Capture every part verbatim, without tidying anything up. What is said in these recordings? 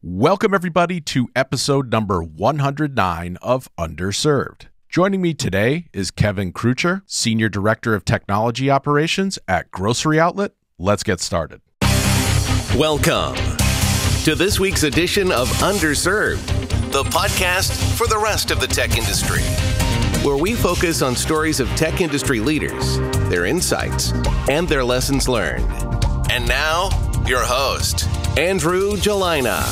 Welcome, everybody, to episode number one hundred nine of Underserved. Joining me today is Kevin Krucher, Senior Director of Technology Operations at Grocery Outlet. Let's get started. Welcome to this week's edition of Underserved, the podcast for the rest of the tech industry, where we focus on stories of tech industry leaders, their insights, and their lessons learned. And now, your host, Andrew Gelina.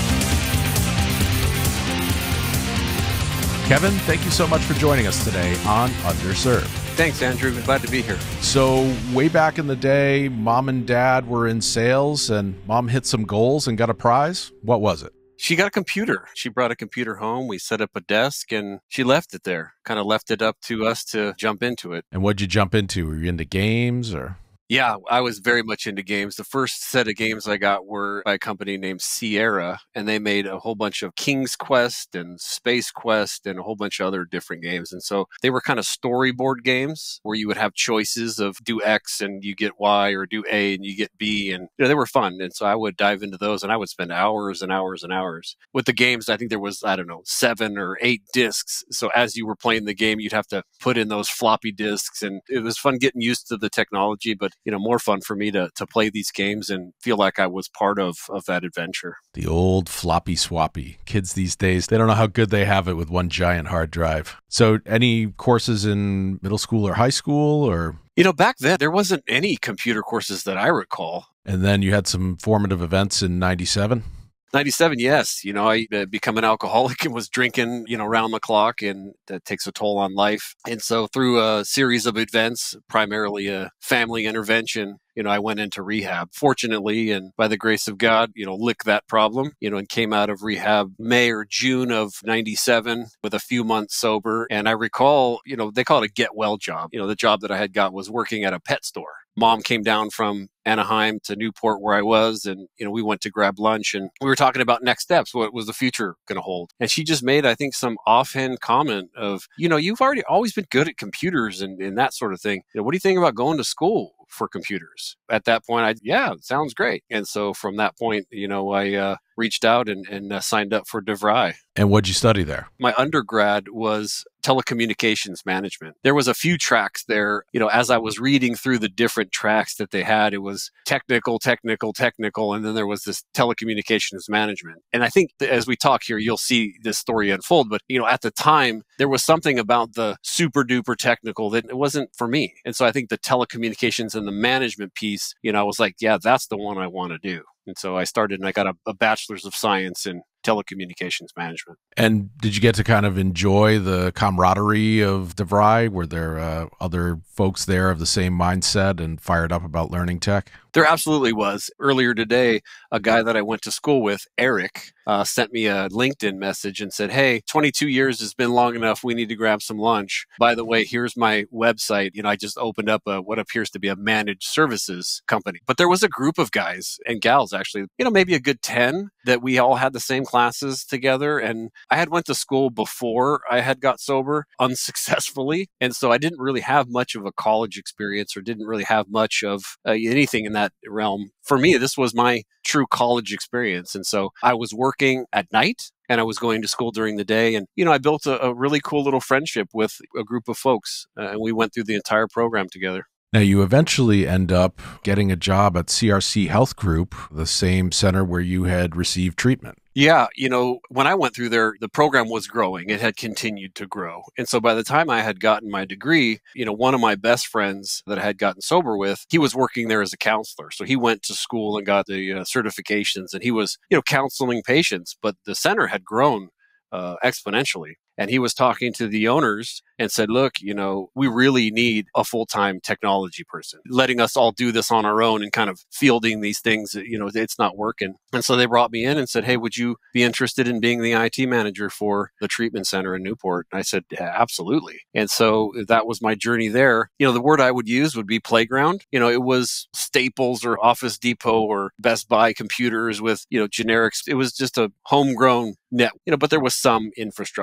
Kevin, thank you so much for joining us today on Underserved. Thanks, Andrew. Glad to be here. So way back in the day, mom and dad were in sales and mom hit some goals and got a prize. What was it? She got a computer. She brought a computer home. We set up a desk and she left it there. Kind of left it up to us to jump into it. And what'd you jump into? Were you into games or? Yeah, I was very much into games. The first set of games I got were by a company named Sierra, and they made a whole bunch of King's Quest and Space Quest and a whole bunch of other different games. And so they were kind of storyboard games where you would have choices of do X and you get Y, or do A and you get B. And you know, they were fun. And so I would dive into those and I would spend hours and hours and hours. With the games, I think there was, I don't know, seven or eight discs. So as you were playing the game, you'd have to put in those floppy disks. And it was fun getting used to the technology, but you know, more fun for me to to play these games and feel like I was part of of that adventure. The old floppy swappy. Kids these days, they don't know how good they have it with one giant hard drive. So any courses in middle school or high school or? You know, back then, there wasn't any computer courses that I recall. And then you had some formative events in ninety-seven? ninety-seven, yes. You know, I uh, become an alcoholic and was drinking, you know, round the clock, and that takes a toll on life. And so through a series of events, primarily a family intervention, you know, I went into rehab. Fortunately, and by the grace of God, you know, licked that problem, you know, and came out of rehab May or June of ninety-seven with a few months sober. And I recall, you know, they call it a get well job. You know, the job that I had got was working at a pet store. Mom came down from Anaheim to Newport where I was, and, you know, we went to grab lunch and we were talking about next steps. What was the future going to hold? And she just made, I think, some offhand comment of, you know, you've already always been good at computers and, and that sort of thing. You know, what do you think about going to school for computers? At that point, I, yeah, it sounds great. And so from that point, you know, I uh, reached out and, and uh, signed up for DeVry. And what'd you study there? My undergrad was telecommunications management. There was a few tracks there. You know, as I was reading through the different tracks that they had, it was technical, technical, technical, and then there was this telecommunications management. And I think that as we talk here, you'll see this story unfold. But, you know, at the time, there was something about the super duper technical that it wasn't for me. And so I think the telecommunications and the management piece, you know, I was like, yeah, that's the one I want to do. And so I started and I got a, a bachelor's of science in telecommunications management. And did you get to kind of enjoy the camaraderie of DeVry? Were there uh, other folks there of the same mindset and fired up about learning tech? There absolutely was. Earlier today, a guy that I went to school with, Eric, uh, sent me a LinkedIn message and said, hey, twenty-two years has been long enough. We need to grab some lunch. By the way, here's my website. You know, I just opened up a, what appears to be a managed services company. But there was a group of guys and gals, actually, you know, maybe a good ten that we all had the same classes together. And I had went to school before I had got sober unsuccessfully. And so I didn't really have much of a college experience or didn't really have much of uh, anything in that realm. For me, this was my true college experience. And so I was working at night and I was going to school during the day. And, you know, I built a, a really cool little friendship with a group of folks. Uh, and we went through the entire program together. Now, you eventually end up getting a job at C R C Health Group, the same center where you had received treatment. Yeah, you know, when I went through there, the program was growing. It had continued to grow. And so by the time I had gotten my degree, you know, one of my best friends that I had gotten sober with, he was working there as a counselor. So he went to school and got the uh, certifications and he was, you know, counseling patients. But the center had grown uh, exponentially. And he was talking to the owners and said, look, you know, we really need a full-time technology person. Letting us all do this on our own and kind of fielding these things, you know, it's not working. And so they brought me in and said, hey, would you be interested in being the I T manager for the treatment center in Newport? And I said, yeah, absolutely. And so that was my journey there. You know, the word I would use would be playground. You know, it was Staples or Office Depot or Best Buy computers with, you know, generics. It was just a homegrown net, you know, but there was some infrastructure and stuff.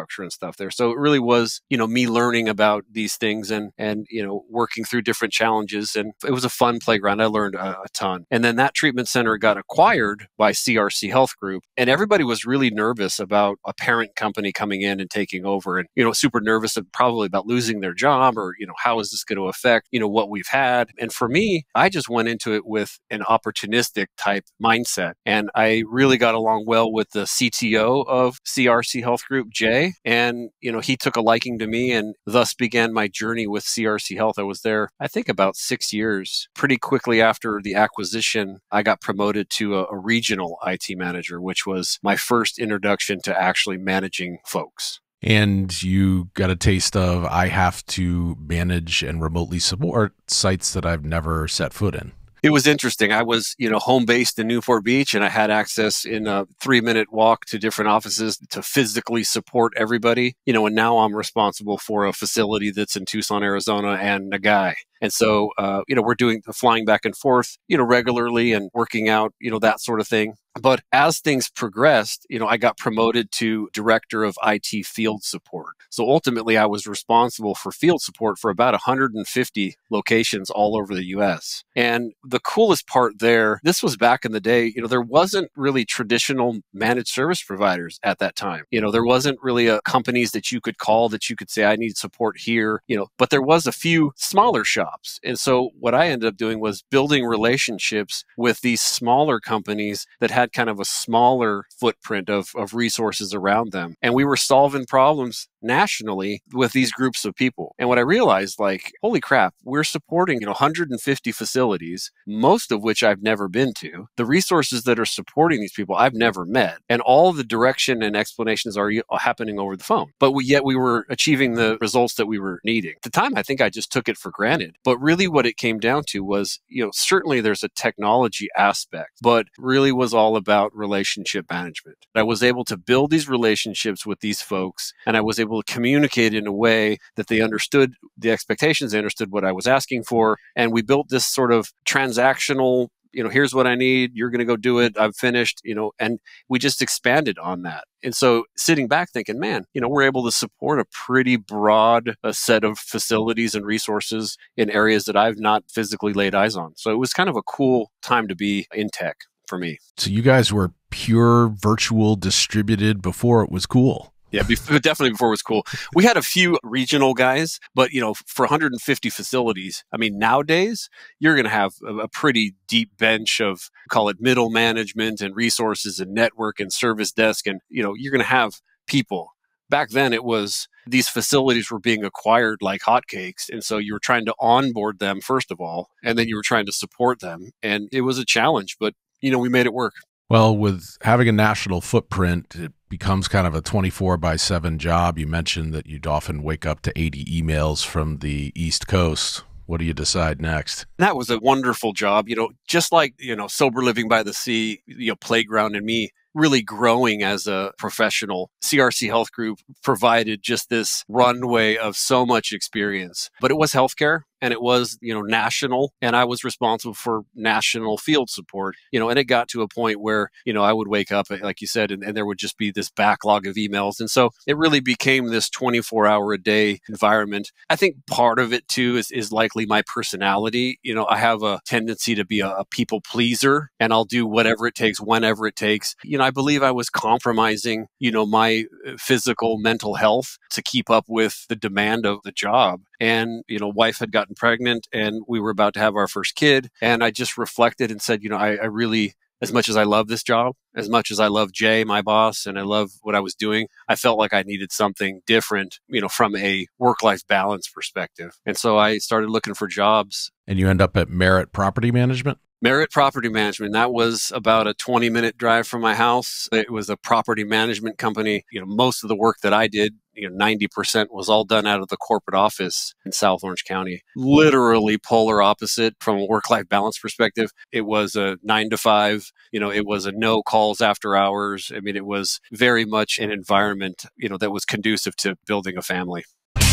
stuff there. So it really was, you know, me learning about these things and, and, you know, working through different challenges. And it was a fun playground. I learned a, a ton. And then that treatment center got acquired by C R C Health Group. And everybody was really nervous about a parent company coming in and taking over and, you know, super nervous and probably about losing their job or, you know, how is this going to affect, you know, what we've had. And for me, I just went into it with an opportunistic type mindset. And I really got along well with the C T O of C R C Health Group, Jay. And, you know, he took a liking to me and thus began my journey with C R C Health. I was there, I think, about six years. Pretty quickly after the acquisition, I got promoted to a, a regional I T manager, which was my first introduction to actually managing folks. And you got a taste of, I have to manage and remotely support sites that I've never set foot in. It was interesting. I was, you know, home based in Newport Beach, and I had access in a three minute walk to different offices to physically support everybody, you know, and now I'm responsible for a facility that's in Tucson, Arizona and Nagai. And so, uh, you know, we're doing the flying back and forth, you know, regularly and working out, you know, that sort of thing. But as things progressed, you know, I got promoted to director of I T field support. So ultimately, I was responsible for field support for about one hundred fifty locations all over the U S. And the coolest part there, this was back in the day, you know, there wasn't really traditional managed service providers at that time. You know, there wasn't really a companies that you could call that you could say, I need support here, you know, but there was a few smaller shops. And so what I ended up doing was building relationships with these smaller companies that had kind of a smaller footprint of, of resources around them. And we were solving problems nationally with these groups of people. And what I realized, like, holy crap, we're supporting, you know, one hundred fifty facilities, most of which I've never been to. The resources that are supporting these people, I've never met. And all the direction and explanations are happening over the phone. But we, yet we were achieving the results that we were needing. At the time, I think I just took it for granted. But really what it came down to was, you know, certainly there's a technology aspect, but really was all about relationship management. I was able to build these relationships with these folks, and I was able to communicate in a way that they understood the expectations, they understood what I was asking for, and we built this sort of transactional, you know, here's what I need, you're going to go do it, I've finished, you know, and we just expanded on that. And so sitting back thinking, man, you know, we're able to support a pretty broad uh, set of facilities and resources in areas that I've not physically laid eyes on. So it was kind of a cool time to be in tech for me. So you guys were pure virtual distributed before it was cool. Yeah, before, definitely before it was cool. We had a few regional guys, but, you know, for one hundred fifty facilities, I mean, nowadays, you're going to have a, a pretty deep bench of, call it middle management and resources and network and service desk. And, you know, you're going to have people. Back then, it was these facilities were being acquired like hotcakes. And so you were trying to onboard them, first of all, and then you were trying to support them. And it was a challenge, but, you know, we made it work. Well, with having a national footprint, it becomes kind of a twenty-four by seven job. You mentioned that you'd often wake up to eighty emails from the East Coast. What do you decide next? That was a wonderful job. You know, just like, you know, Sober Living by the Sea, you know, Playground and me really growing as a professional. C R C Health Group provided just this runway of so much experience. But it was healthcare. And it was, you know, national, and I was responsible for national field support, you know, and it got to a point where, you know, I would wake up, like you said, and, and there would just be this backlog of emails. And so it really became this twenty-four hour a day environment. I think part of it too is, is likely my personality. You know, I have a tendency to be a, a people pleaser, and I'll do whatever it takes, whenever it takes. You know, I believe I was compromising, you know, my physical, mental health to keep up with the demand of the job. And, you know, wife had gotten pregnant and we were about to have our first kid. And I just reflected and said, you know, I, I really, as much as I love this job, as much as I love Jay, my boss, and I love what I was doing, I felt like I needed something different, you know, from a work-life balance perspective. And so I started looking for jobs. And you end up at Merit Property Management? Merit Property Management. That was about a twenty minute drive from my house. It was a property management company. You know, most of the work that I did, you know, ninety percent was all done out of the corporate office in South Orange County. Literally polar opposite from a work-life balance perspective. It was a nine to five, you know, it was a no calls after hours. I mean, it was very much an environment, you know, that was conducive to building a family.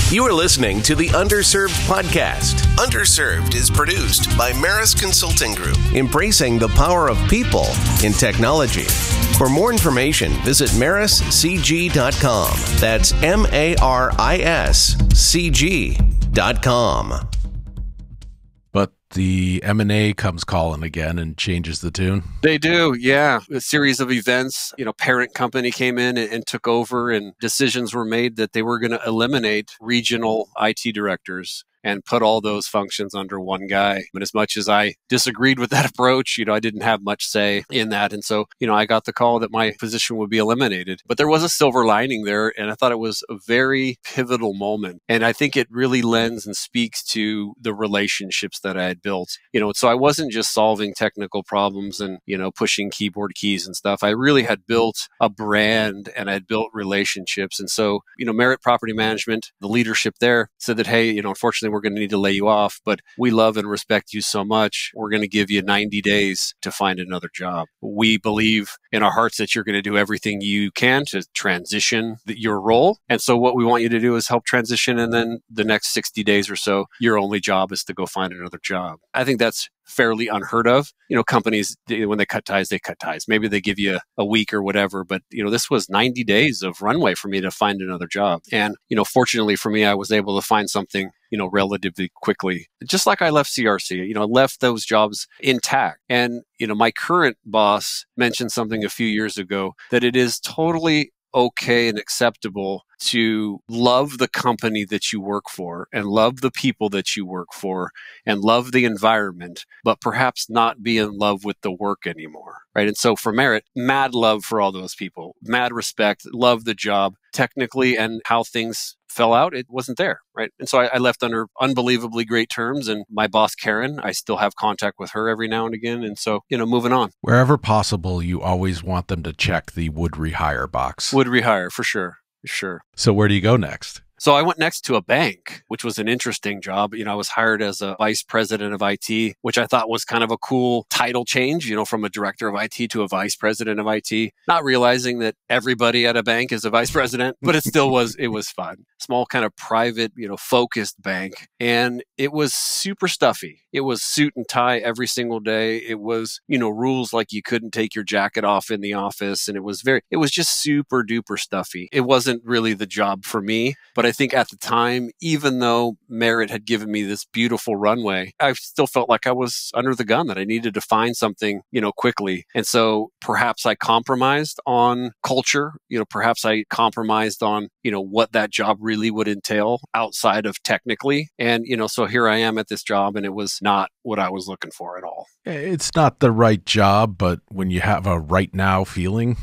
You are listening to the Underserved Podcast. Underserved is produced by Maris Consulting Group, embracing the power of people in technology. For more information, visit maris c g dot com. That's M A R I S C G dot com. But the M and A comes calling again and changes the tune. They do, yeah. A series of events, you know, parent company came in and, and took over, and decisions were made that they were going to eliminate regional I T directors and put all those functions under one guy. But as much as I disagreed with that approach, you know, I didn't have much say in that. And so, you know, I got the call that my position would be eliminated. But there was a silver lining there, and I thought it was a very pivotal moment. And I think it really lends and speaks to the relationships that I had built. You know, so I wasn't just solving technical problems and, you know, pushing keyboard keys and stuff. I really had built a brand and I had built relationships. And so, you know, Merit Property Management, the leadership there said that, hey, you know, unfortunately, we're going to need to lay you off, but we love and respect you so much. We're going to give you ninety days to find another job. We believe in our hearts that you're going to do everything you can to transition the, your role. And so what we want you to do is help transition. And then the next sixty days or so, your only job is to go find another job. I think that's fairly unheard of. You know, companies, when they cut ties, they cut ties. Maybe they give you a week or whatever, but, you know, this was ninety days of runway for me to find another job. And, you know, fortunately for me, I was able to find something, you know, relatively quickly. Just like I left C R C, you know, I left those jobs intact. And, you know, my current boss mentioned something a few years ago that it is totally okay and acceptable to love the company that you work for and love the people that you work for and love the environment, but perhaps not be in love with the work anymore, right? And so for Merit, mad love for all those people, mad respect, love the job technically, and how things fell out, it wasn't there, right? And so I, I left under unbelievably great terms, and my boss, Karen, I still have contact with her every now and again. And so, you know, moving on. Wherever possible, you always want them to check the would rehire box. Would rehire, for sure. Sure. So where do you go next? So I went next to a bank, which was an interesting job. You know, I was hired as a vice president of I T, which I thought was kind of a cool title change, you know, from a director of I T to a vice president of I T, not realizing that everybody at a bank is a vice president, but it still was, it was fun. Small kind of private, you know, focused bank. And it was super stuffy. It was suit and tie every single day. It was, you know, rules like you couldn't take your jacket off in the office. And it was very, it was just super duper stuffy. It wasn't really the job for me, but I think at the time, even though Merit had given me this beautiful runway, I still felt like I was under the gun, that I needed to find something, you know, quickly. And so perhaps I compromised on culture, you know, perhaps I compromised on, you know, what that job really would entail outside of technically. And, you know, so here I am at this job, and it was not what I was looking for at all. It's not the right job, but when you have a right now feeling,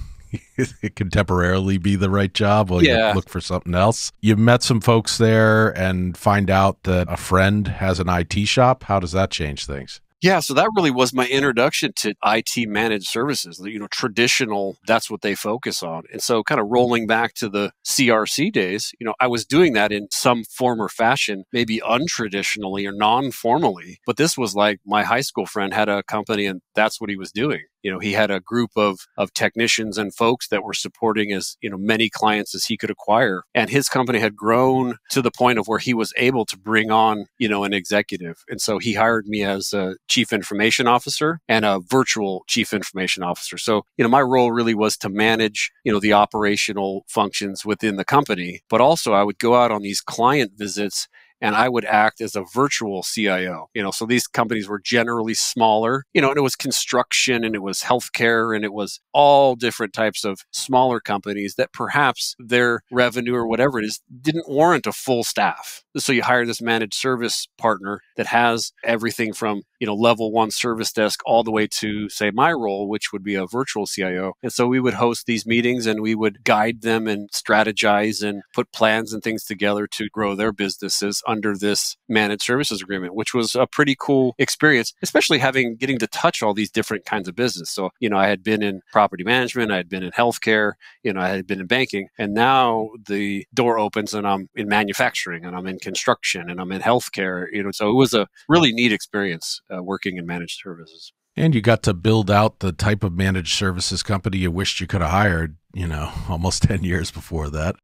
it can temporarily be the right job while Yeah. you look for something else. You met some folks there and find out that a friend has an I T shop. How does that change things? Yeah, so that really was my introduction to I T managed services. You know, traditional, that's what they focus on. And so kind of rolling back to the C R C days, you know, I was doing that in some form or fashion, maybe untraditionally or non-formally. But this was like my high school friend had a company, and that's what he was doing. You know, he had a group of of technicians and folks that were supporting as, you know, many clients as he could acquire. And his company had grown to the point of where he was able to bring on, you know, an executive. And so he hired me as a chief information officer and a virtual chief information officer. So, you know, my role really was to manage, you know, the operational functions within the company. But also I would go out on these client visits, and I would act as a virtual C I O. You know, so these companies were generally smaller, you know, and it was construction and it was healthcare and it was all different types of smaller companies that perhaps their revenue or whatever it is didn't warrant a full staff. So you hire this managed service partner that has everything from, you know, level one service desk all the way to, say, my role, which would be a virtual C I O. And so we would host these meetings and we would guide them and strategize and put plans and things together to grow their businesses under this managed services agreement, which was a pretty cool experience, especially having getting to touch all these different kinds of business. So, you know, I had been in property management, I had been in healthcare, you know, I had been in banking, and now the door opens and I'm in manufacturing and I'm in construction and I'm in healthcare, you know, so it was a really neat experience uh, working in managed services. And you got to build out the type of managed services company you wished you could have hired, you know, almost ten years before that.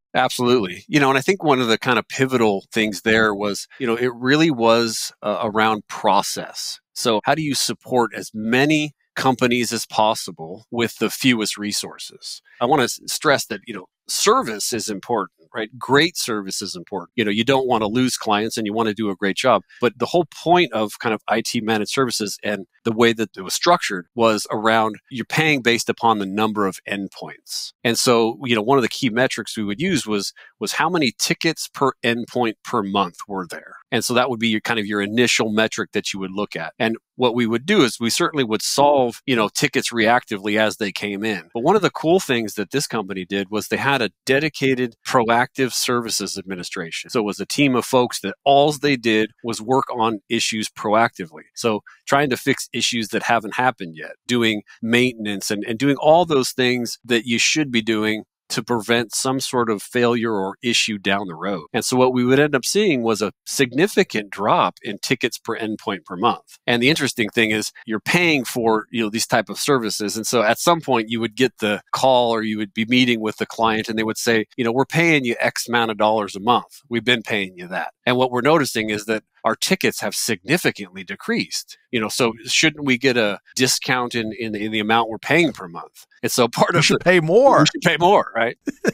Absolutely. You know, and I think one of the kind of pivotal things there was, you know, it really was uh, around process. So how do you support as many companies as possible with the fewest resources? I want to stress that, you know, service is important, right? Great service is important. You know, you don't want to lose clients and you want to do a great job. But the whole point of kind of I T managed services and the way that it was structured was around you're paying based upon the number of endpoints. And so, you know, one of the key metrics we would use was was how many tickets per endpoint per month were there. And so that would be your kind of your initial metric that you would look at. And what we would do is we certainly would solve, you know, tickets reactively as they came in. But one of the cool things that this company did was they had a dedicated proactive services administration. So it was a team of folks that all they did was work on issues proactively. So trying to fix issues that haven't happened yet, doing maintenance and, and doing all those things that you should be doing to prevent some sort of failure or issue down the road. And so what we would end up seeing was a significant drop in tickets per endpoint per month. And the interesting thing is you're paying for, you know, these type of services. And so at some point you would get the call or you would be meeting with the client and they would say, you know, we're paying you X amount of dollars a month. We've been paying you that. And what we're noticing is that our tickets have significantly decreased. You know, so shouldn't we get a discount in, in, in the amount we're paying per month? And so part we of should the, pay more. We should pay more, right?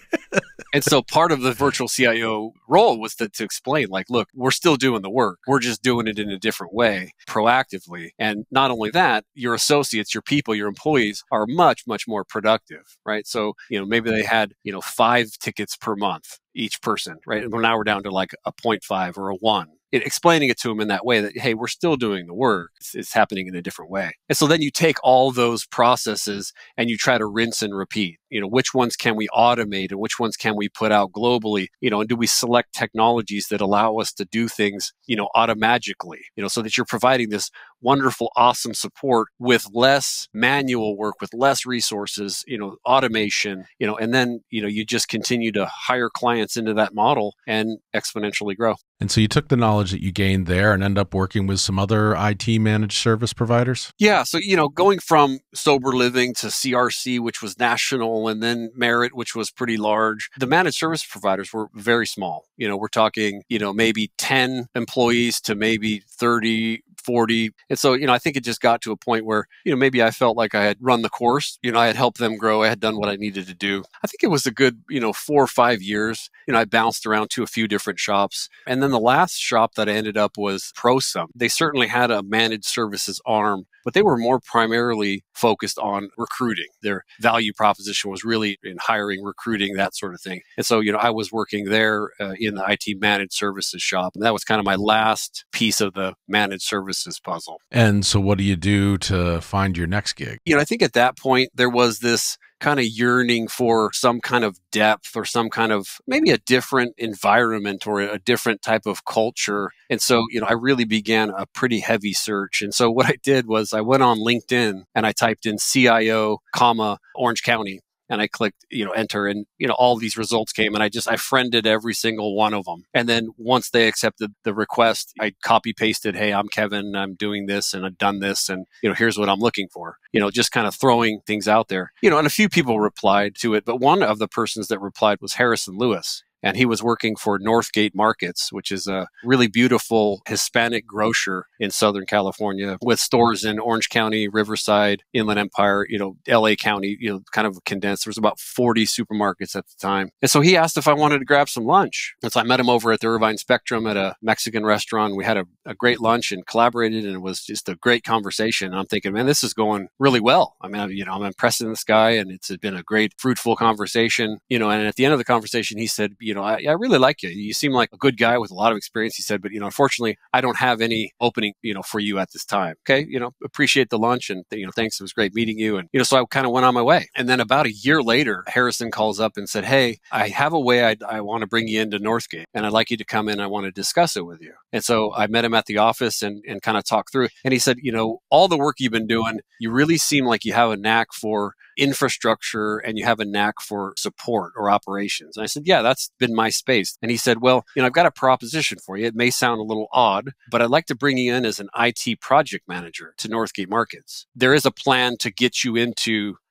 And so part of the virtual C I O role was to, to explain, like, look, we're still doing the work. We're just doing it in a different way, proactively. And not only that, your associates, your people, your employees are much, much more productive, right? So, you know, maybe they had, you know, five tickets per month, each person, right? And now we're down to like a zero point five or a one. It, explaining it to them in that way that, hey, we're still doing the work. It's, it's happening in a different way. And so then you take all those processes and you try to rinse and repeat. You know, which ones can we automate and which ones can we put out globally? You know, and do we select technologies that allow us to do things, you know, automagically, you know, so that you're providing this wonderful, awesome support with less manual work, with less resources, you know, automation, you know, and then, you know, you just continue to hire clients into that model and exponentially grow. And so you took the knowledge that you gained there and end up working with some other I T managed service providers? Yeah. So, you know, going from Sober Living to C R C, which was national, and then Merit, which was pretty large, the managed service providers were very small. You know, we're talking, you know, maybe ten employees to maybe thirty, forty. And so, you know, I think it just got to a point where, you know, maybe I felt like I had run the course. You know, I had helped them grow. I had done what I needed to do. I think it was a good, you know, four or five years. You know, I bounced around to a few different shops. And then the last shop that I ended up was ProSum. They certainly had a managed services arm, but they were more primarily focused on recruiting. Their value proposition was really in hiring, recruiting, that sort of thing. And so, you know, I was working there uh, in the I T managed services shop. And that was kind of my last piece of the managed services puzzle. And so what do you do to find your next gig? You know, I think at that point, there was this kind of yearning for some kind of depth or some kind of maybe a different environment or a different type of culture. And so, you know, I really began a pretty heavy search. And so what I did was I went on LinkedIn and I typed in C I O, comma, Orange County. And I clicked, you know, enter, and, you know, all these results came, and I just, I friended every single one of them. And then once they accepted the request, I copy pasted, hey, I'm Kevin, I'm doing this and I've done this. And, you know, here's what I'm looking for, you know, just kind of throwing things out there, you know, and a few people replied to it. But one of the persons that replied was Harrison Lewis. And he was working for Northgate Markets, which is a really beautiful Hispanic grocer in Southern California with stores in Orange County, Riverside, Inland Empire, you know, L A County, you know, kind of condensed. There was about forty supermarkets at the time. And so he asked if I wanted to grab some lunch. And so I met him over at the Irvine Spectrum at a Mexican restaurant. We had a, a great lunch and collaborated, and it was just a great conversation. And I'm thinking, man, this is going really well. I mean, you know, I'm impressing this guy, and it's been a great, fruitful conversation, you know, and at the end of the conversation, he said, you know, I, I really like you. You seem like a good guy with a lot of experience. He said, but, you know, unfortunately, I don't have any opening, you know, for you at this time. Okay. You know, appreciate the lunch and, you know, thanks. It was great meeting you. And, you know, so I kind of went on my way. And then about a year later, Harrison calls up and said, hey, I have a way I'd, I want to bring you into Northgate, and I'd like you to come in. I want to discuss it with you. And so I met him at the office and, and kind of talked through it. And he said, you know, all the work you've been doing, you really seem like you have a knack for infrastructure and you have a knack for support or operations. And I said, yeah, that's been my space. And he said, well, you know, I've got a proposition for you. It may sound a little odd, but I'd like to bring you in as an I T project manager to Northgate Markets. There is a plan to get you into,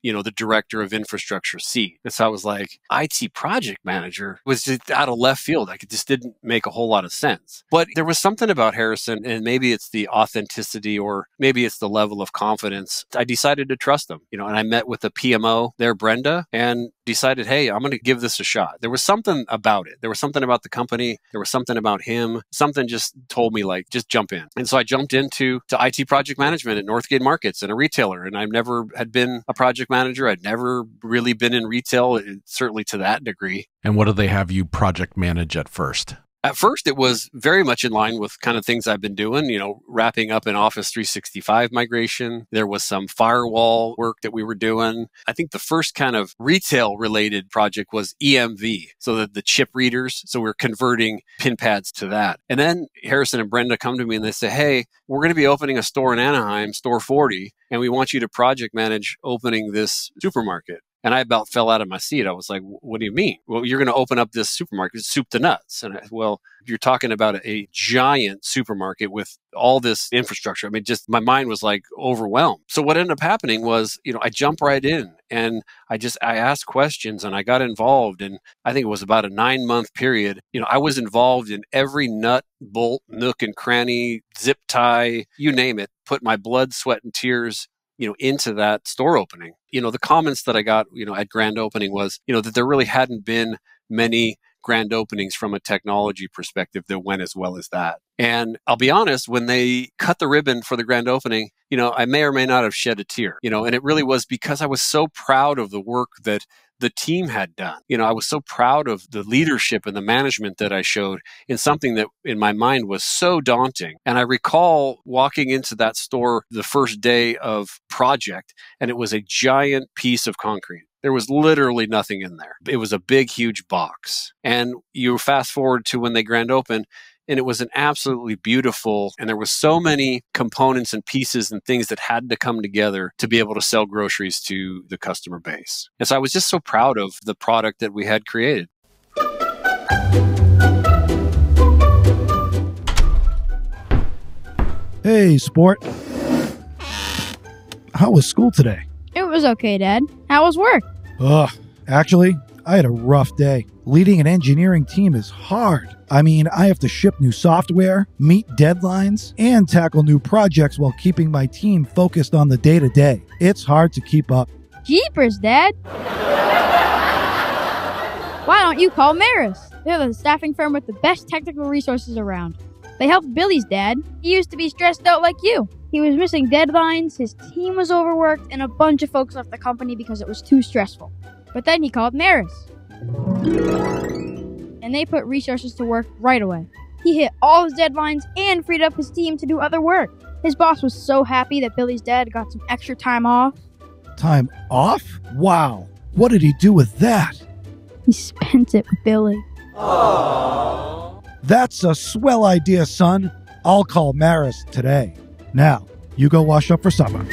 you know, the director of infrastructure seat. And so I was like, I T project manager was just out of left field. Like, it just didn't make a whole lot of sense. But there was something about Harrison, and maybe it's the authenticity or maybe it's the level of confidence. I decided to trust them, you know, and I met with the P M O there, Brenda, and decided, hey, I'm going to give this a shot. There was something about it. There was something about the company. There was something about him. Something just told me, like, just jump in. And so I jumped into to I T project management at Northgate Markets and a retailer. And I've never had been a project manager. I'd never really been in retail, certainly to that degree. And what do they have you project manage at first? At first, it was very much in line with kind of things I've been doing, you know, wrapping up an Office three sixty-five migration. There was some firewall work that we were doing. I think the first kind of retail related project was E M V, so that the chip readers. So we're converting pin pads to that. And then Harrison and Brenda come to me and they say, hey, we're going to be opening a store in Anaheim, Store forty, and we want you to project manage opening this supermarket. And I about fell out of my seat. I was like, what do you mean? Well, you're going to open up this supermarket, soup to nuts. And I, well, you're talking about a, a giant supermarket with all this infrastructure. I mean, just my mind was like overwhelmed. So what ended up happening was, you know, I jumped right in and I just, I asked questions and I got involved. And I think it was about a nine month period. You know, I was involved in every nut, bolt, nook and cranny, zip tie, you name it, put my blood, sweat and tears, you know, into that store opening. You know, the comments that I got, you know, at grand opening was, you know, that there really hadn't been many grand openings from a technology perspective that went as well as that. And I'll be honest, when they cut the ribbon for the grand opening, you know, I may or may not have shed a tear, you know, and it really was because I was so proud of the work that the team had done. You know, I was so proud of the leadership and the management that I showed in something that in my mind was so daunting. And I recall walking into that store the first day of project, and it was a giant piece of concrete. There was literally nothing in there. It was a big, huge box. And you fast forward to when they grand opened, and it was an absolutely beautiful, and there was so many components and pieces and things that had to come together to be able to sell groceries to the customer base. And so I was just so proud of the product that we had created. Hey, sport. How was school today? It was okay, Dad. How was work? Ugh, actually, I had a rough day. Leading an engineering team is hard. I mean, I have to ship new software, meet deadlines, and tackle new projects while keeping my team focused on the day-to-day. It's hard to keep up. Jeepers, Dad. Why don't you call Maris? They're the staffing firm with the best technical resources around. They helped Billy's dad. He used to be stressed out like you. He was missing deadlines, his team was overworked, and a bunch of folks left the company because it was too stressful. But then he called Maris. And they put resources to work right away. He hit all his deadlines and freed up his team to do other work. His boss was so happy that Billy's dad got some extra time off. Time off? Wow. What did he do with that? He spent it with Billy. Aww. That's a swell idea, son. I'll call Maris today. Now, you go wash up for supper.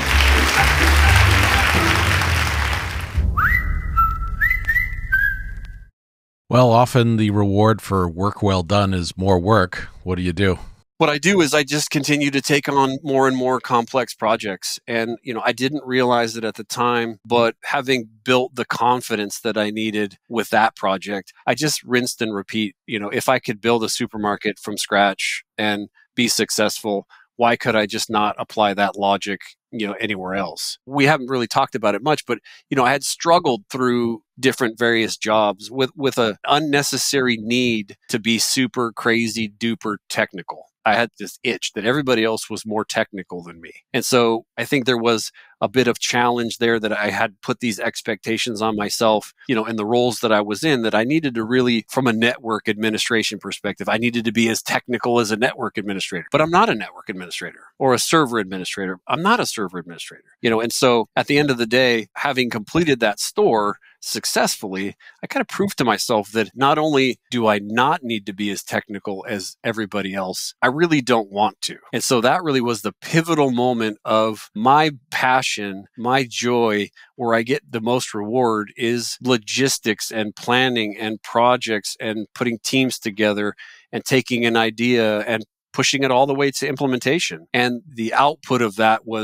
Well, often the reward for work well done is more work. What do you do? What I do is I just continue to take on more and more complex projects. And, you know, I didn't realize it at the time, but having built the confidence that I needed with that project, I just rinsed and repeat. You know, if I could build a supermarket from scratch and be successful, why could I just not apply that logic, you know, anywhere else? We haven't really talked about it much, but, you know, I had struggled through different various jobs with, with an unnecessary need to be super crazy duper technical. I had this itch that everybody else was more technical than me. And so I think there was a bit of challenge there that I had put these expectations on myself, you know, in the roles that I was in, that I needed to really, from a network administration perspective, I needed to be as technical as a network administrator. But I'm not a network administrator or a server administrator. I'm not a server administrator, you know, and so at the end of the day, having completed that store successfully, I kind of proved to myself that not only do I not need to be as technical as everybody else, I really don't want to. And so that really was the pivotal moment of my passion, my joy, where I get the most reward is logistics and planning and projects and putting teams together and taking an idea and pushing it all the way to implementation. And the output of that was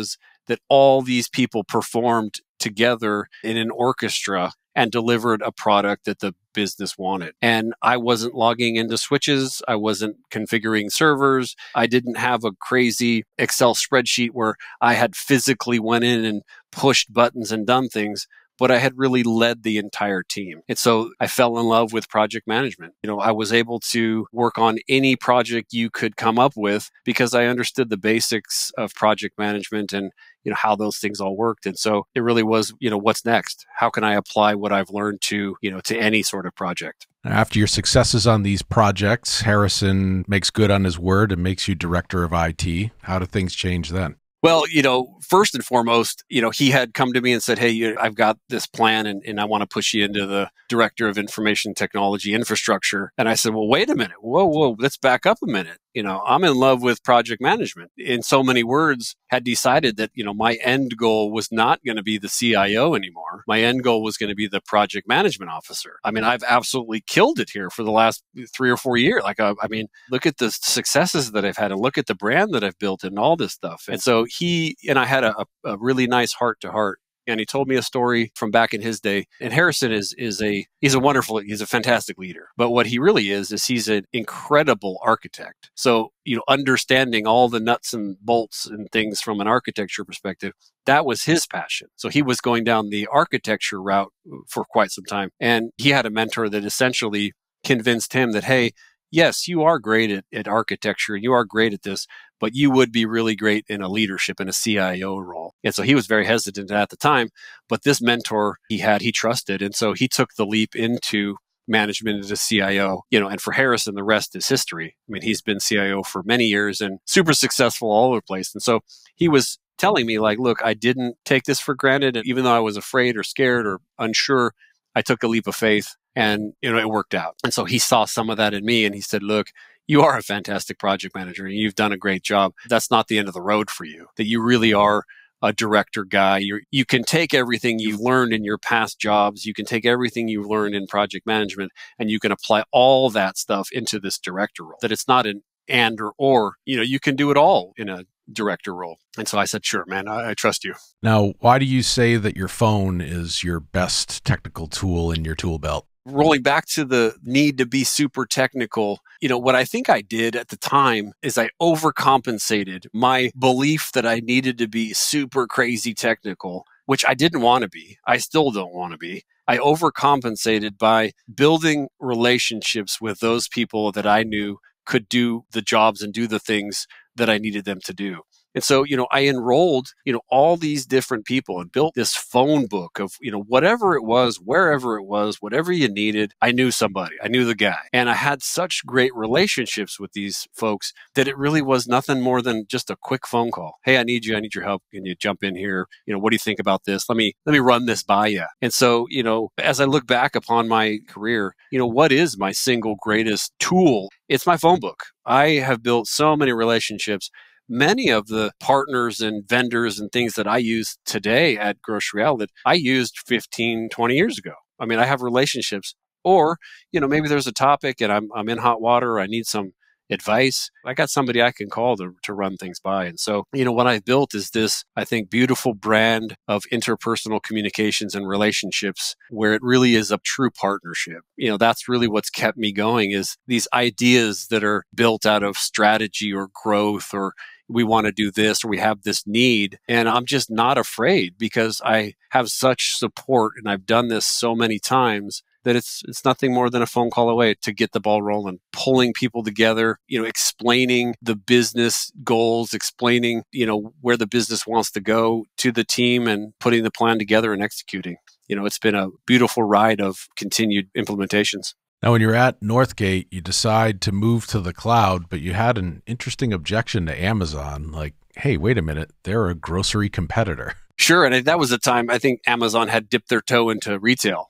that all these people performed together in an orchestra and delivered a product that the business wanted. And I wasn't logging into switches. I wasn't configuring servers. I didn't have a crazy Excel spreadsheet where I had physically went in and pushed buttons and done things, but I had really led the entire team. And so I fell in love with project management. You know, I was able to work on any project you could come up with because I understood the basics of project management and, you know, how those things all worked. And so it really was, you know, what's next? How can I apply what I've learned to, you know, to any sort of project? After your successes on these projects, Harrison makes good on his word and makes you director of I T. How do things change then? Well, you know, first and foremost, you know, he had come to me and said, hey, you, I've got this plan and, and I want to push you into the director of information technology infrastructure. And I said, well, wait a minute. Whoa, whoa, let's back up a minute. You know, I'm in love with project management. In so many words, had decided that, you know, my end goal was not going to be the C I O anymore. My end goal was going to be the project management officer. I mean, I've absolutely killed it here for the last three or four years. Like, I, I mean, look at the successes that I've had and look at the brand that I've built and all this stuff. And so he and I had a, a really nice heart to heart. And he told me a story from back in his day. And Harrison is is a he's a wonderful, he's a fantastic leader. But what he really is, is he's an incredible architect. So, you know, understanding all the nuts and bolts and things from an architecture perspective, that was his passion. So he was going down the architecture route for quite some time. And he had a mentor that essentially convinced him that, hey, yes, you are great at, at architecture and you are great at this, but you would be really great in a leadership and a C I O role. And so he was very hesitant at the time, but this mentor he had, he trusted. And so he took the leap into management as a C I O, you know, and for Harrison, the rest is history. I mean, he's been C I O for many years and super successful all over the place. And so he was telling me like, look, I didn't take this for granted. And even though I was afraid or scared or unsure, I took a leap of faith and, you know, it worked out. And so he saw some of that in me and he said, look, you are a fantastic project manager and you've done a great job. That's not the end of the road for you, that you really are a director guy. You you can take everything you've learned in your past jobs. You can take everything you've learned in project management and you can apply all that stuff into this director role, that it's not an and or or, you know, you can do it all in a director role. And so I said, sure, man, I, I trust you. Now, why do you say that your phone is your best technical tool in your tool belt? Rolling back to the need to be super technical, you know, what I think I did at the time is I overcompensated my belief that I needed to be super crazy technical, which I didn't want to be. I still don't want to be. I overcompensated by building relationships with those people that I knew could do the jobs and do the things that I needed them to do. And so, you know, I enrolled, you know, all these different people and built this phone book of, you know, whatever it was, wherever it was, whatever you needed, I knew somebody, I knew the guy. And I had such great relationships with these folks that it really was nothing more than just a quick phone call. Hey, I need you. I need your help. Can you jump in here? You know, what do you think about this? Let me, let me run this by you. And so, you know, as I look back upon my career, you know, what is my single greatest tool? It's my phone book. I have built so many relationships. Many of the partners and vendors and things that I use today at Grocery Outlet, I used fifteen, twenty years ago. I mean, I have relationships. Or, you know, maybe there's a topic and I'm I'm in hot water, I need some advice. I got somebody I can call to, to run things by. And so, you know, what I've built is this, I think, beautiful brand of interpersonal communications and relationships where it really is a true partnership. You know, that's really what's kept me going is these ideas that are built out of strategy or growth or we want to do this or we have this need. And I'm just not afraid because I have such support and I've done this so many times that it's it's nothing more than a phone call away to get the ball rolling, pulling people together, you know, explaining the business goals, explaining, you know, where the business wants to go to the team and putting the plan together and executing. You know, it's been a beautiful ride of continued implementations. Now, when you're at Northgate, you decide to move to the cloud, but you had an interesting objection to Amazon. Like, hey, wait a minute, they're a grocery competitor. Sure. And that was a time I think Amazon had dipped their toe into retail.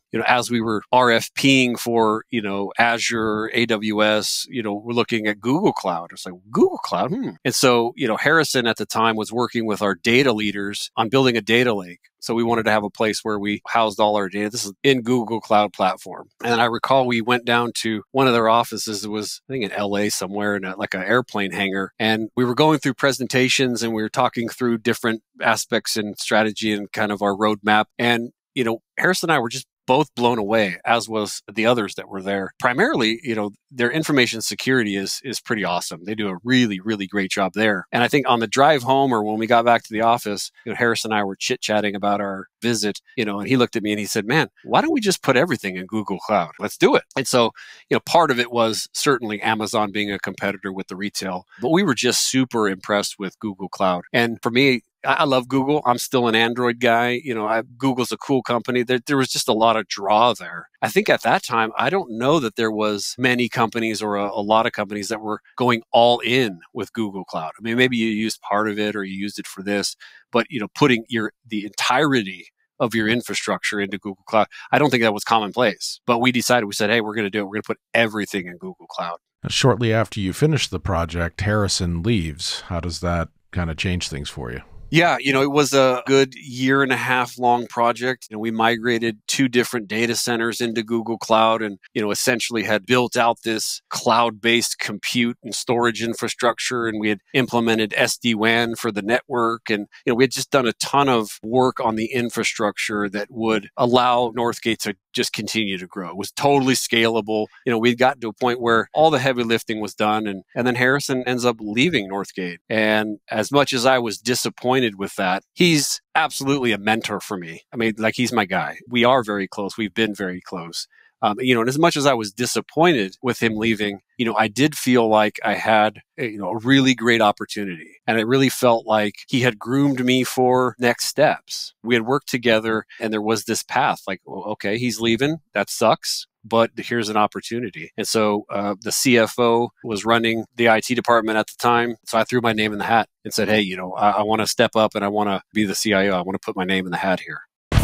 you know, as we were RFPing for, you know, Azure, A W S, you know, we're looking at Google Cloud. It's like, Google Cloud? Hmm. And so, you know, Harrison at the time was working with our data leaders on building a data lake. So we wanted to have a place where we housed all our data. This is in Google Cloud Platform. And I recall we went down to one of their offices. It was, I think, in L A somewhere in a, like an airplane hangar. And we were going through presentations and we were talking through different aspects and strategy and kind of our roadmap. And, you know, Harrison and I were just both blown away, as was the others that were there. Primarily, you know, their information security is is pretty awesome. They do a really, really great job there. And I think on the drive home or when we got back to the office, you know, Harris and I were chit-chatting about our visit, you know, and he looked at me and he said, man, why don't we just put everything in Google Cloud? Let's do it. And so, you know, part of it was certainly Amazon being a competitor with the retail, but we were just super impressed with Google Cloud. And for me, I love Google. I'm still an Android guy. You know, I, Google's a cool company. There, there was just a lot of draw there. I think at that time, I don't know that there was many companies or a, a lot of companies that were going all in with Google Cloud. I mean, maybe you used part of it or you used it for this, but, you know, putting your the entirety of your infrastructure into Google Cloud, I don't think that was commonplace. But we decided, we said, hey, we're going to do it. We're going to put everything in Google Cloud. Shortly after you finish the project, Harrison leaves. How does that kind of change things for you? Yeah, you know, it was a good year and a half long project. You know, we migrated two different data centers into Google Cloud and, you know, essentially had built out this cloud-based compute and storage infrastructure. And we had implemented S D WAN for the network. And, you know, we had just done a ton of work on the infrastructure that would allow Northgate to just continue to grow. It was totally scalable. You know, we'd gotten to a point where all the heavy lifting was done. And, and then Harrison ends up leaving Northgate. And as much as I was disappointed with that, he's absolutely a mentor for me. I mean, like, he's my guy. We are very close. We've been very close. Um, you know, and as much as I was disappointed with him leaving, you know, I did feel like I had, a, you know, a really great opportunity. And it really felt like he had groomed me for next steps. We had worked together and there was this path like, well, okay, he's leaving. That sucks. But here's an opportunity. And so uh, the C F O was running the I T department at the time. So I threw my name in the hat and said, hey, you know, I, I want to step up and I want to be the C I O. I want to put my name in the hat here.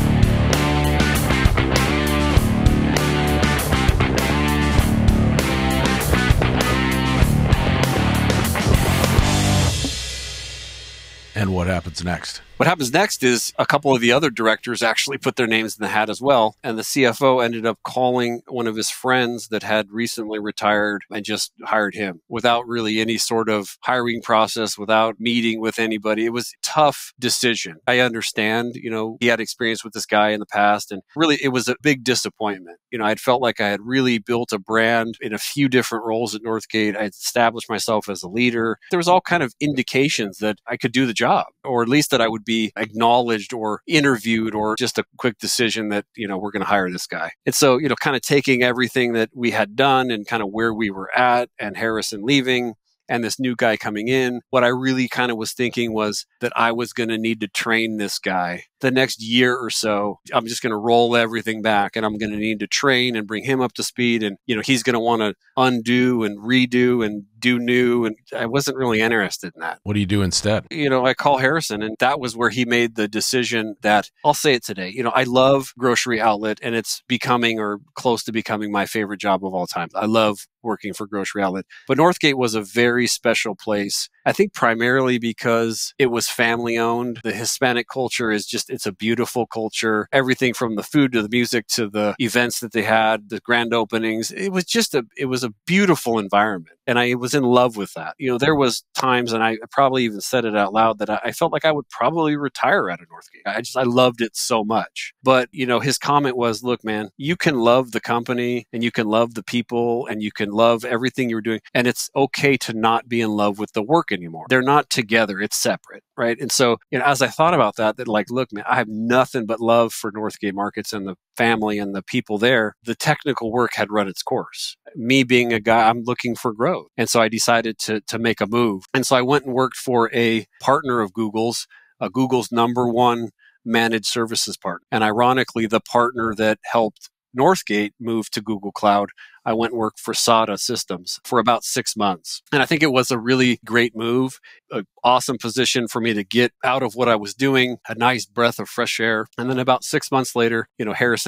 And what happens next? What happens next is a couple of the other directors actually put their names in the hat as well. And the C F O ended up calling one of his friends that had recently retired and just hired him without really any sort of hiring process, without meeting with anybody. It was a tough decision. I understand, you know, he had experience with this guy in the past, and really it was a big disappointment. You know, I'd felt like I had really built a brand in a few different roles at Northgate. I had established myself as a leader. There was all kind of indications that I could do the job, or at least that I would be acknowledged or interviewed, or just a quick decision that, you know, we're going to hire this guy. And so, you know, kind of taking everything that we had done and kind of where we were at, and Harrison leaving and this new guy coming in, what I really kind of was thinking was that I was going to need to train this guy. The next year or so, I'm just going to roll everything back and I'm going to need to train and bring him up to speed. And, you know, he's going to want to undo and redo and do new. And I wasn't really interested in that. What do you do instead? You know, I call Harrison, and that was where he made the decision that, I'll say it today, you know, I love Grocery Outlet, and it's becoming or close to becoming my favorite job of all time. I love working for Grocery Outlet. But Northgate was a very special place. I think primarily because it was family owned. The Hispanic culture is just, it's a beautiful culture. Everything from the food to the music to the events that they had, the grand openings. It was just a, it was a beautiful environment. And I was in love with that. You know, there was times, and I probably even said it out loud, that I felt like I would probably retire out of Northgate. I just, I loved it so much. But, you know, his comment was, look, man, you can love the company and you can love the people and you can love everything you were doing. And it's okay to not be in love with the work anymore. They're not together. It's separate. Right. And so, you know, as I thought about that, that like, look, man, I have nothing but love for Northgate Markets and the family and the people there. The technical work had run its course. Me being a guy, I'm looking for growth. And so I decided to, to make a move. And so I went and worked for a partner of Google's, uh, Google's number one managed services partner. And ironically, the partner that helped Northgate move to Google Cloud, I went and worked for SADA Systems for about six months. And I think it was a really great move, an awesome position for me to get out of what I was doing, a nice breath of fresh air. And then about six months later, you know, Harrison had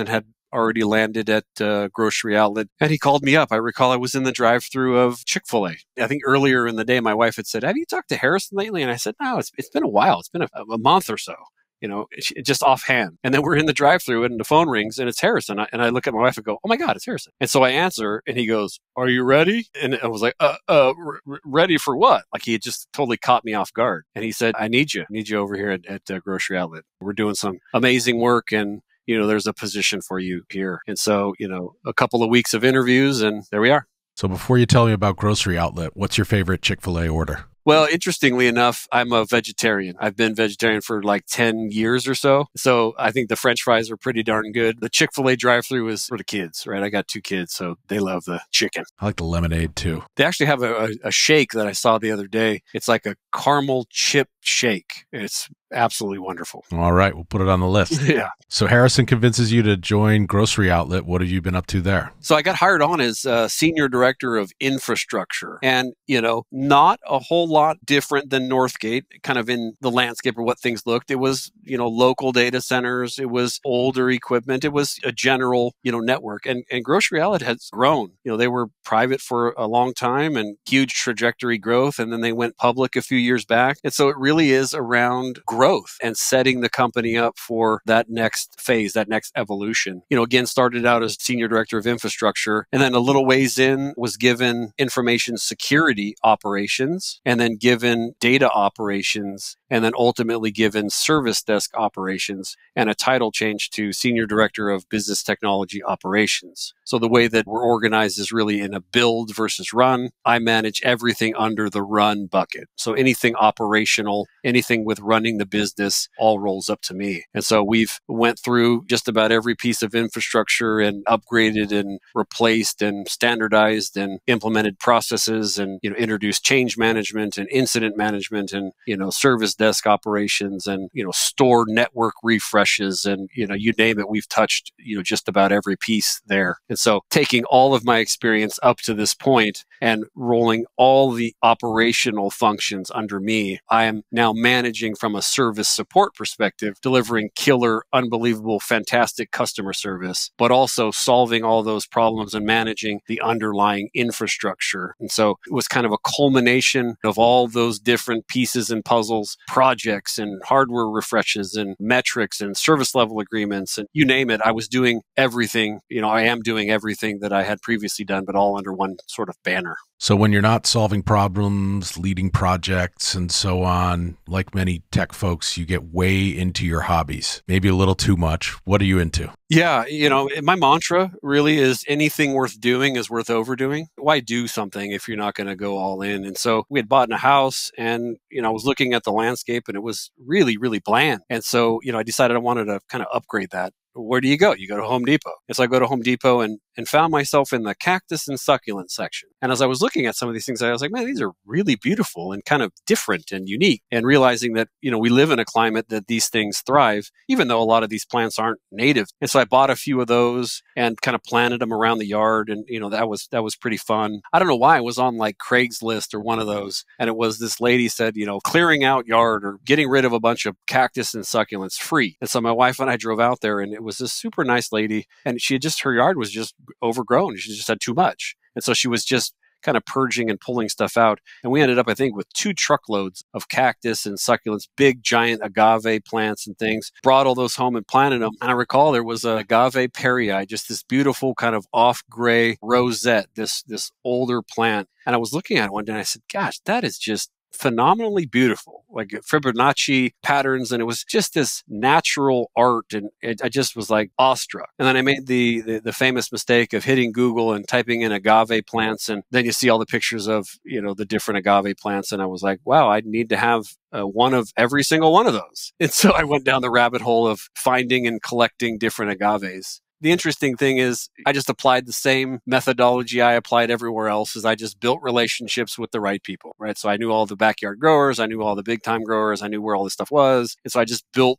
already landed at uh, Grocery Outlet, and he called me up. I recall I was in the drive-thru of Chick-fil-A. I think earlier in the day, my wife had said, "Have you talked to Harrison lately?" And I said, "No, it's it's been a while. It's been a, a month or so." You know, just offhand. And then we're in the drive-thru and the phone rings and it's Harrison. And I look at my wife and go, "Oh my God, it's Harrison." And so I answer and he goes, "Are you ready?" And I was like, uh, uh, r- ready for what? Like he had just totally caught me off guard. And he said, "I need you. I need you over here at, at uh, Grocery Outlet. We're doing some amazing work and, you know, there's a position for you here." And so, you know, a couple of weeks of interviews and there we are. So before you tell me about Grocery Outlet, what's your favorite Chick-fil-A order? Well, interestingly enough, I'm a vegetarian. I've been vegetarian for like ten years or so. So I think the French fries are pretty darn good. The Chick-fil-A drive-thru is for the kids, right? I got two kids, so they love the chicken. I like the lemonade too. They actually have a, a, a shake that I saw the other day. It's like a caramel chip shake. It's absolutely wonderful. All right, we'll put it on the list. Yeah. So Harrison convinces you to join Grocery Outlet. What have you been up to there? So I got hired on as uh, Senior Director of Infrastructure. And, you know, not a whole lot different than Northgate, kind of in the landscape of what things looked. It was, you know, local data centers. It was older equipment. It was a general, you know, network. And, and Grocery Outlet has grown. You know, they were private for a long time and huge trajectory growth. And then they went public a few years back. And so it really is around growth and setting the company up for that next phase, that next evolution. You know, again, started out as Senior Director of Infrastructure, and then a little ways in was given information security operations, and then given data operations, and then ultimately given service desk operations, and a title change to Senior Director of Business Technology Operations. So the way that we're organized is really in a build versus run. I manage everything under the run bucket. So anything operational, anything with running the business, all rolls up to me. And so we've went through just about every piece of infrastructure and upgraded and replaced and standardized and implemented processes and, you know, introduced change management and incident management and, you know, service desk operations and, you know, store network refreshes and, you know, you name it, we've touched, you know, just about every piece there. And so taking all of my experience up to this point and rolling all the operational functions under me, I am now managing from a service support perspective, delivering killer, unbelievable, fantastic customer service, but also solving all those problems and managing the underlying infrastructure. And so it was kind of a culmination of all those different pieces and puzzles, projects and hardware refreshes and metrics and service level agreements and you name it. I was doing everything, you know, I am doing everything that I had previously done, but all under one sort of banner. So when you're not solving problems, leading projects, and so on, like many tech folks, you get way into your hobbies, maybe a little too much. What are you into? Yeah, you know, my mantra really is anything worth doing is worth overdoing. Why do something if you're not going to go all in? And so we had bought in a house and, you know, I was looking at the landscape and it was really, really bland. And so, you know, I decided I wanted to kind of upgrade that. Where do you go? You go to Home Depot. And so I go to Home Depot and, and found myself in the cactus and succulent section. And as I was looking at some of these things, I was like, man, these are really beautiful and kind of different and unique. And realizing that, you know, we live in a climate that these things thrive, even though a lot of these plants aren't native. And so I bought a few of those and kind of planted them around the yard. And, you know, that was, that was pretty fun. I don't know why I was on like Craigslist or one of those. And it was this lady said, you know, clearing out yard or getting rid of a bunch of cactus and succulents free. And so my wife and I drove out there and it was this super nice lady. And she had just, her yard was just overgrown. She just had too much. And so she was just kind of purging and pulling stuff out. And we ended up, I think, with two truckloads of cactus and succulents, big giant agave plants and things, brought all those home and planted them. And I recall there was a agave perii, just this beautiful kind of off gray rosette, this, this older plant. And I was looking at it one day and I said, gosh, that is just phenomenally beautiful, like Fibonacci patterns. And it was just this natural art. And it, I just was like awestruck. And then I made the, the the famous mistake of hitting Google and typing in agave plants. And then you see all the pictures of, you know, the different agave plants. And I was like, wow, I need to have uh, one of every single one of those. And so I went down the rabbit hole of finding and collecting different agaves. The interesting thing is I just applied the same methodology I applied everywhere else. Is I just built relationships with the right people, right? So I knew all the backyard growers. I knew all the big time growers. I knew where all this stuff was. And so I just built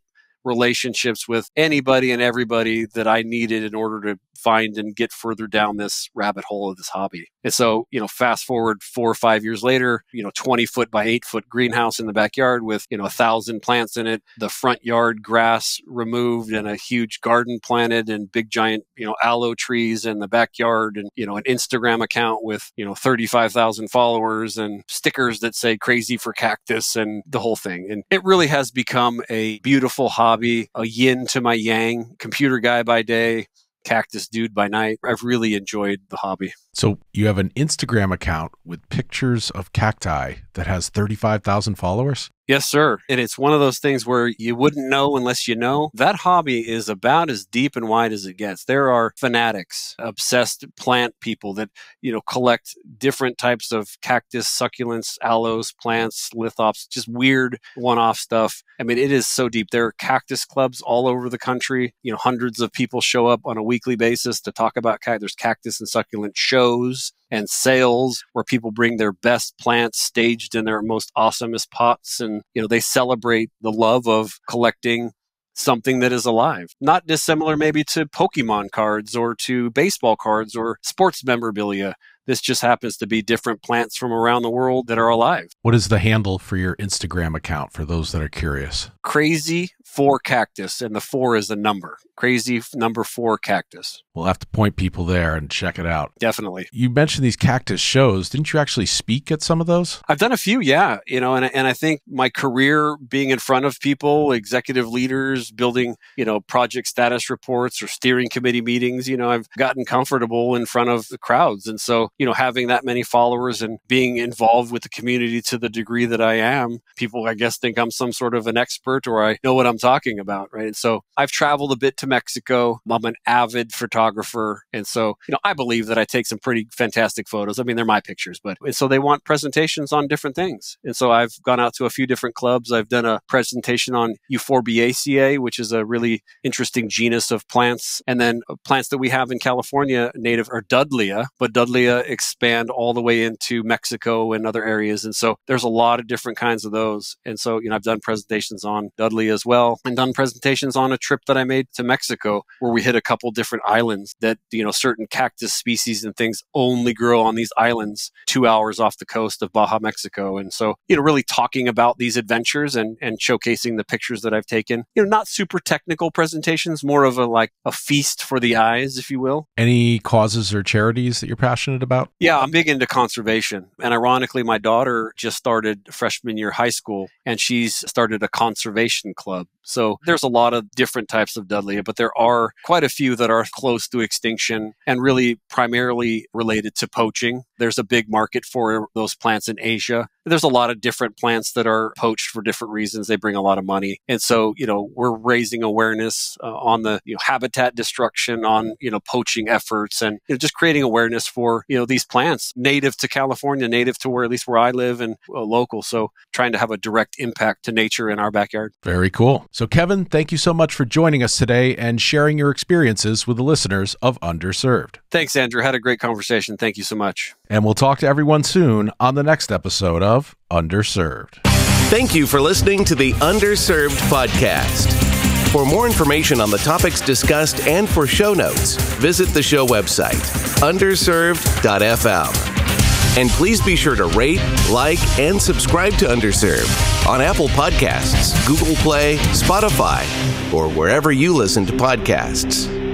relationships with anybody and everybody that I needed in order to find and get further down this rabbit hole of this hobby. And so, you know, fast forward four or five years later, you know, twenty foot by eight foot greenhouse in the backyard with, you know, a thousand plants in it, the front yard grass removed and a huge garden planted and big giant, you know, aloe trees in the backyard and, you know, an Instagram account with, you know, thirty-five thousand followers and stickers that say crazy for cactus and the whole thing. And it really has become a beautiful hobby, a yin to my yang, computer guy by day, cactus dude by night. I've really enjoyed the hobby. So you have an Instagram account with pictures of cacti that has thirty-five thousand followers? Yes, sir. And it's one of those things where you wouldn't know unless you know. That hobby is about as deep and wide as it gets. There are fanatics, obsessed plant people that, you know, collect different types of cactus, succulents, aloes, plants, lithops, just weird one-off stuff. I mean, it is so deep. There are cactus clubs all over the country. You know, hundreds of people show up on a weekly basis to talk about cactus. There's cactus and succulent shows and sales where people bring their best plants staged in their most awesomest pots. And, you know, they celebrate the love of collecting something that is alive. Not dissimilar maybe to Pokemon cards or to baseball cards or sports memorabilia. This just happens to be different plants from around the world that are alive. What is the handle for your Instagram account for those that are curious? Crazy for Cactus, and the four is a number. Crazy number four cactus. We'll have to point people there and check it out. Definitely. You mentioned these cactus shows. Didn't you actually speak at some of those? I've done a few, yeah. You know, and and I think my career being in front of people, executive leaders, building, you know, project status reports or steering committee meetings, you know, I've gotten comfortable in front of the crowds. And so, you know, having that many followers and being involved with the community to the degree that I am, people, I guess, think I'm some sort of an expert or I know what I'm talking about, right? And so I've traveled a bit to Mexico. I'm an avid photographer. And so, you know, I believe that I take some pretty fantastic photos. I mean, they're my pictures, but and so they want presentations on different things. And so I've gone out to a few different clubs. I've done a presentation on Euphorbiaceae, which is a really interesting genus of plants. And then plants that we have in California native are Dudleya, but Dudleya expand all the way into Mexico and other areas. And so there's a lot of different kinds of those. And so, you know, I've done presentations on Dudleya as well and done presentations on a trip that I made to Mexico where we hit a couple different islands that, you know, certain cactus species and things only grow on these islands two hours off the coast of Baja, Mexico. And so, you know, really talking about these adventures and, and showcasing the pictures that I've taken, you know, not super technical presentations, more of a like a feast for the eyes, if you will. Any causes or charities that you're passionate about? Yeah, I'm big into conservation. And ironically, my daughter just started freshman year high school and she's started a conservation club. So there's a lot of different types of Dudleya, but there are quite a few that are close to extinction and really primarily related to poaching. There's a big market for those plants in Asia. There's a lot of different plants that are poached for different reasons. They bring a lot of money. And so, you know, we're raising awareness uh, on the you know, habitat destruction, on, you know, poaching efforts and you know, just creating awareness for, you know, these plants native to California, native to where at least where I live and uh, local. So trying to have a direct impact to nature in our backyard. Very cool. So Kevin, thank you so much for joining us today and sharing your experiences with the listeners of Underserved. Thanks, Andrew. Had a great conversation. Thank you so much. And we'll talk to everyone soon on the next episode of Underserved. Thank you for listening to the Underserved podcast. For more information on the topics discussed and for show notes, visit the show website, underserved dot f m. And please be sure to rate, like, and subscribe to Underserved on Apple Podcasts, Google Play, Spotify, or wherever you listen to podcasts.